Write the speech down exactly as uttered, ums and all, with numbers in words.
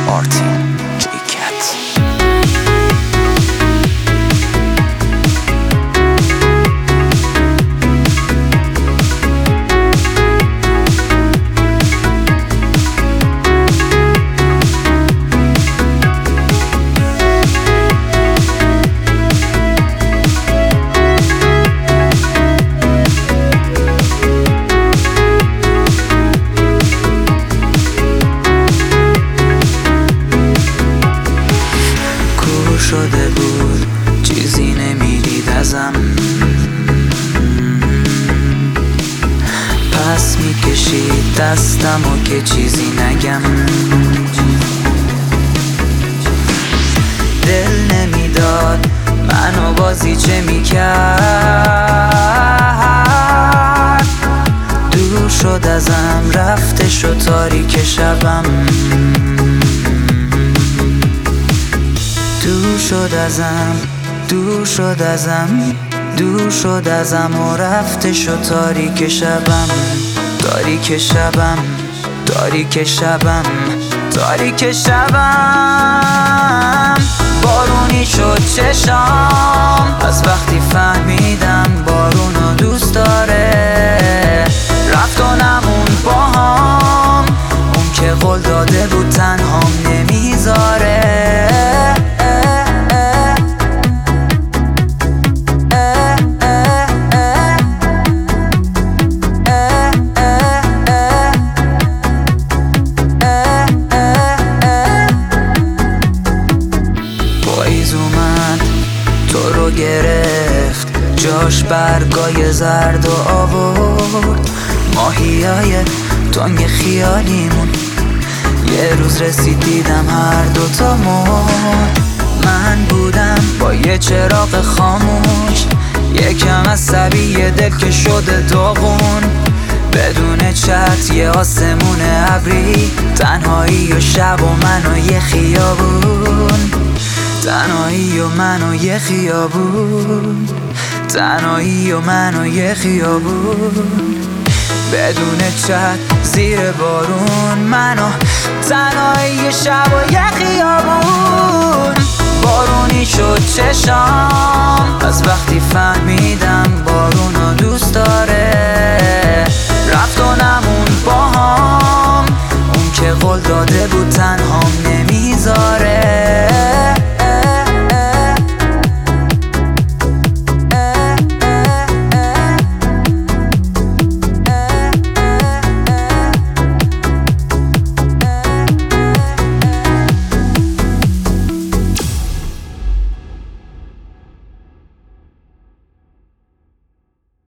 آرتین جیکت. شده بود چیزی نمیدید ازم، پس میکشید دستم و که چیزی نگم. دل نمیداد منو بازیچه میکرد، دور شد ازم رفته شد تاریک شبم، دور شد ازم دور شد ازم دور شد ازم و رفته شد تاریک شبم، تاریک شبم تاریک شبم تاریک شبم. بارونی شد چشام از وقتی فهمیدم بارونو دوست داره، رفت و نمون با هم، اون که قول داده بود تنهام نمیذاره. پاییز اومد تو رو گرفت، جاش برگای زرد و آورد، ماهیای تنگ خیالیمون یه روز رسید دیدم هر دوتا مرد. من بودم با یه چراغ خاموش، یکم عصبی یه دل که شده داغون، بدون چت یه آسمون ابری، تنهایی و شب و من و یه خیابون، تنهایی و من و یه خیابون، تنهایی و من و یه خیابون، بدون چت زیر بارون، من و تنهایی شب و یه خیابون. بارونی شد چشام از وقتی فهمیدم بارونو دوست داره، رفت و نمون با هم، اون که قول داده بود تنهام